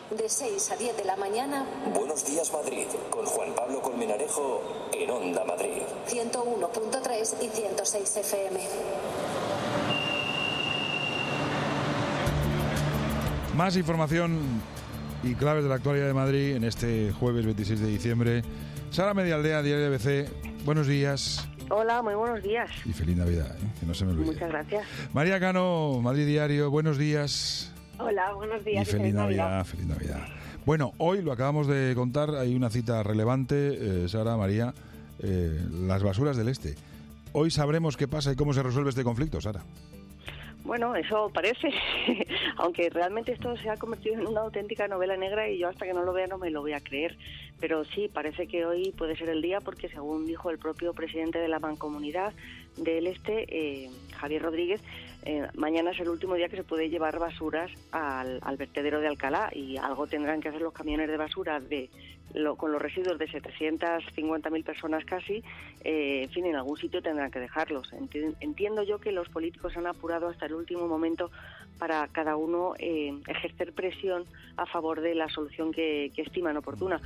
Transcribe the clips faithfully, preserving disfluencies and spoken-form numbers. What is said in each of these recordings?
De seis a diez de la mañana. Buenos días Madrid, con Juan Pablo Colmenarejo en Onda Madrid. ciento uno punto tres y ciento seis F M. Más información y claves de la actualidad de Madrid en este jueves veintiséis de diciembre. Sara Medialdea, Diario B C. Buenos días. Hola, muy buenos días. Y feliz Navidad, ¿eh? Que no se me olvide. Muchas gracias. María Cano, Madrid Diario. Buenos días. Hola, buenos días. Y feliz, y feliz Navidad, Navidad, feliz Navidad. Bueno, hoy lo acabamos de contar, hay una cita relevante, eh, Sara, María, eh, las basuras del Este. Hoy sabremos qué pasa y cómo se resuelve este conflicto, Sara. Bueno, eso parece, aunque realmente esto se ha convertido en una auténtica novela negra y yo hasta que no lo vea no me lo voy a creer. Pero sí, parece que hoy puede ser el día porque, según dijo el propio presidente de la Mancomunidad del Este, eh, Javier Rodríguez, eh, mañana es el último día que se puede llevar basuras al, al vertedero de Alcalá, y algo tendrán que hacer los camiones de basura de lo, con los residuos de setecientas cincuenta mil personas casi. Eh, en fin, en algún sitio tendrán que dejarlos. Entiendo yo que los políticos han apurado hasta el último momento para cada uno eh, ejercer presión a favor de la solución que, que estiman oportuna.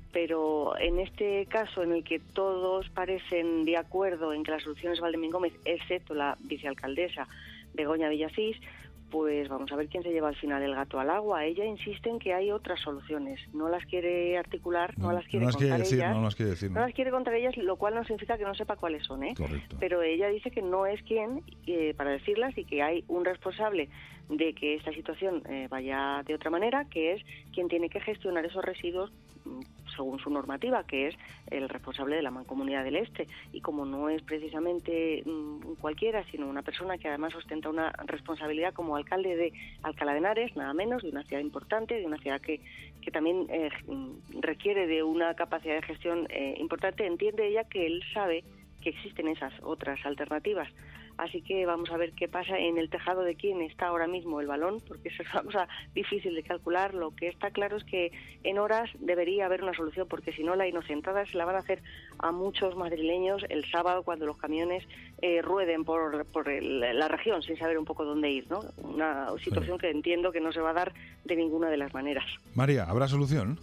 Pero en este caso, en el que todos parecen de acuerdo en que la solución es Valdemín Gómez, excepto la vicealcaldesa Begoña Villacís, pues vamos a ver quién se lleva al final el gato al agua. Ella insiste en que hay otras soluciones, no las quiere articular, no, no las quiere no las contar quiere decir, ellas, no las quiere decir, no. no las quiere contar ellas, lo cual no significa que no sepa cuáles son, ¿eh? Correcto. Pero ella dice que no es quien eh, para decirlas, y que hay un responsable de que esta situación eh, vaya de otra manera, que es quien tiene que gestionar esos residuos según su normativa, que es el responsable de la Mancomunidad del Este. Y como no es precisamente mmm, cualquiera, sino una persona que además ostenta una responsabilidad como alcalde de Alcalá de Henares, nada menos, de una ciudad importante, de una ciudad que, que también eh, requiere de una capacidad de gestión eh, importante, entiende ella que él sabe que existen esas otras alternativas. Así que vamos a ver qué pasa en el tejado de quién está ahora mismo el balón, porque eso es una cosa difícil de calcular. Lo que está claro es que en horas debería haber una solución, porque si no, la inocentada se la van a hacer a muchos madrileños el sábado cuando los camiones eh, rueden por, por el, la región sin saber un poco dónde ir, ¿no? Una situación sí. que entiendo que no se va a dar de ninguna de las maneras. María, ¿habrá solución?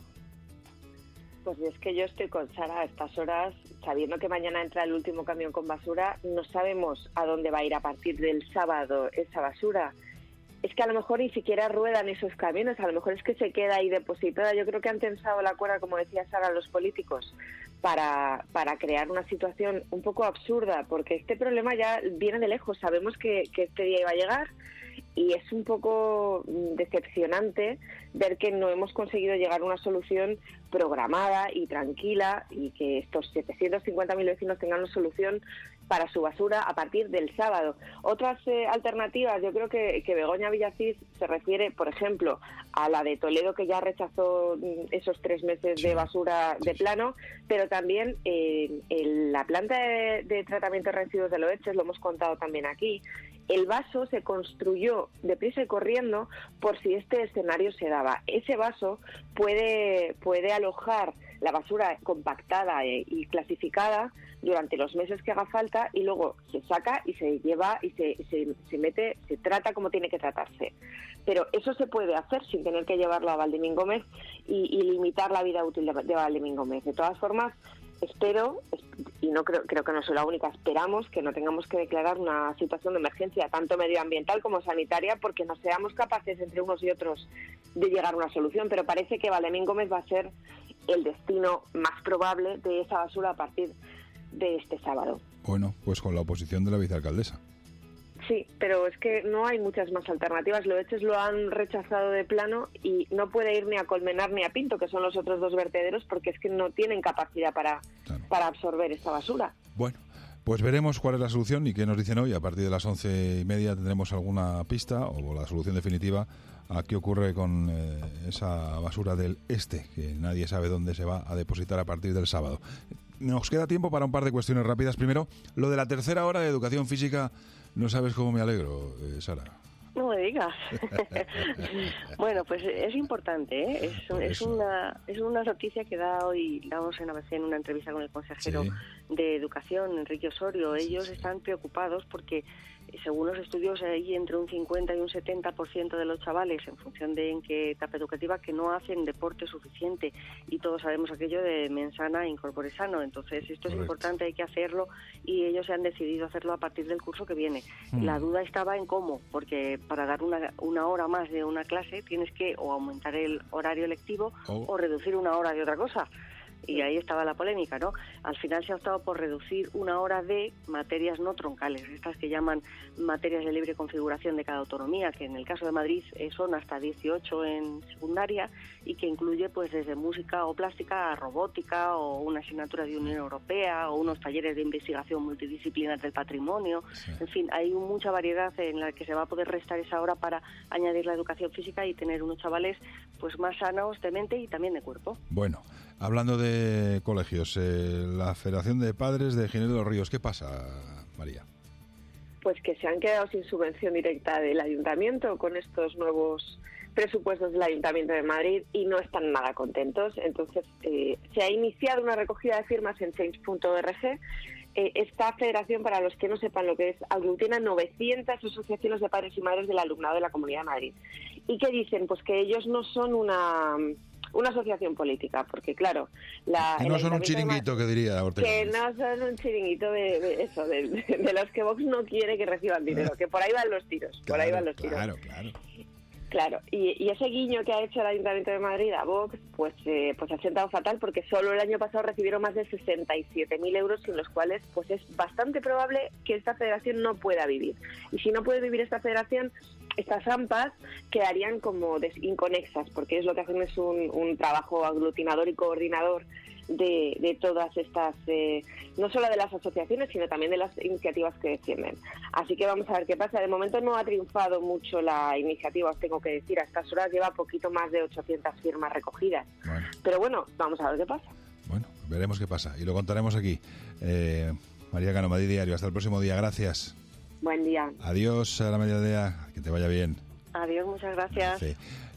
Pues es que yo estoy con Sara a estas horas, sabiendo que mañana entra el último camión con basura, no sabemos a dónde va a ir a partir del sábado esa basura. Es que a lo mejor ni siquiera ruedan esos camiones, a lo mejor es que se queda ahí depositada. Yo creo que han tensado la cuerda, como decía Sara, los políticos, para, para crear una situación un poco absurda, porque este problema ya viene de lejos. Sabemos que, que este día iba a llegar, y es un poco decepcionante ver que no hemos conseguido llegar a una solución programada y tranquila, y que estos setecientos cincuenta mil vecinos tengan una solución para su basura a partir del sábado. Otras eh, alternativas, yo creo que, que Begoña Villacís se refiere, por ejemplo, a la de Toledo, que ya rechazó esos tres meses de basura de plano, pero también eh, en la planta de, de tratamiento de residuos de Loeches, lo hemos contado también aquí, el vaso se construyó deprisa y corriendo por si este escenario se daba. Ese vaso puede, puede alojar la basura compactada y clasificada durante los meses que haga falta, y luego se saca y se lleva y se, se, se mete, se trata como tiene que tratarse. Pero eso se puede hacer sin tener que llevarlo a Valdemín Gómez y, y limitar la vida útil de, de Valdemín Gómez. De todas formas, espero, y no creo, creo que no soy la única, esperamos que no tengamos que declarar una situación de emergencia, tanto medioambiental como sanitaria, porque no seamos capaces entre unos y otros de llegar a una solución. Pero parece que Valdemín Gómez va a ser el destino más probable de esa basura a partir de este sábado. Bueno, pues con la oposición de la vicealcaldesa. Sí, pero es que no hay muchas más alternativas. Loeches lo han rechazado de plano y no puede ir ni a Colmenar ni a Pinto, que son los otros dos vertederos, porque es que no tienen capacidad para, claro. para absorber esta basura. Bueno, pues veremos cuál es la solución y qué nos dicen hoy. A partir de las once y media tendremos alguna pista o la solución definitiva a qué ocurre con eh, esa basura del Este, que nadie sabe dónde se va a depositar a partir del sábado. Nos queda tiempo para un par de cuestiones rápidas. Primero, lo de la tercera hora de educación física. No sabes cómo me alegro, eh, Sara. No me digas. Bueno, pues es importante, ¿eh? Es, es una es una noticia que da hoy, damos en A B C en una entrevista con el consejero sí. de Educación, Enrique Osorio. Ellos sí, sí. están preocupados porque según los estudios, hay entre un cincuenta y un setenta por ciento de los chavales, en función de en qué etapa educativa, que no hacen deporte suficiente. Y todos sabemos aquello de mens sana, in corpore sano. Entonces, esto Correcto. es importante, hay que hacerlo, y ellos se han decidido hacerlo a partir del curso que viene. Mm. La duda estaba en cómo, porque para dar una, una hora más de una clase tienes que o aumentar el horario lectivo oh. o reducir una hora de otra cosa. Y ahí estaba la polémica, ¿no? Al final se ha optado por reducir una hora de materias no troncales, estas que llaman materias de libre configuración de cada autonomía, que en el caso de Madrid son hasta dieciocho en secundaria, y que incluye pues desde música o plástica a robótica, o una asignatura de Unión Europea, o unos talleres de investigación multidisciplinar del patrimonio. Sí. En fin, hay mucha variedad en la que se va a poder restar esa hora para añadir la educación física y tener unos chavales pues más sanos de mente y también de cuerpo. Bueno, hablando de colegios, eh, la Federación de Padres de Ginebra de los Ríos, ¿qué pasa, María? Pues que se han quedado sin subvención directa del Ayuntamiento con estos nuevos presupuestos del Ayuntamiento de Madrid y no están nada contentos. Entonces, eh, se ha iniciado una recogida de firmas en change punto org. Eh, esta federación, para los que no sepan lo que es, aglutina novecientas asociaciones de padres y madres del alumnado de la Comunidad de Madrid. ¿Y qué dicen? Pues que ellos no son una... una asociación política, porque claro... La, que no son un chiringuito, de, que diría Ortega. Que no son un chiringuito de, de eso, de, de, de los que Vox no quiere que reciban dinero, que por ahí van los tiros, claro, por ahí van los tiros. Claro, claro. Claro, y, y ese guiño que ha hecho el Ayuntamiento de Madrid a Vox, pues, eh, pues ha sentado fatal, porque solo el año pasado recibieron más de sesenta y siete mil euros, sin los cuales pues es bastante probable que esta federación no pueda vivir. Y si no puede vivir esta federación, estas AMPAs quedarían como des- inconexas, porque es lo que hacen es un, un trabajo aglutinador y coordinador de, de todas estas, eh, no solo de las asociaciones, sino también de las iniciativas que defienden. Así que vamos a ver qué pasa. De momento no ha triunfado mucho la iniciativa, os tengo que decir. A estas horas lleva poquito más de ochocientas firmas recogidas. Bueno. Pero bueno, vamos a ver qué pasa. Bueno, veremos qué pasa y lo contaremos aquí. Eh, María Cano, Madrid Diario. Hasta el próximo día. Gracias. Buen día. Adiós a la mediodía. Que te vaya bien. Adiós, muchas gracias. Sí.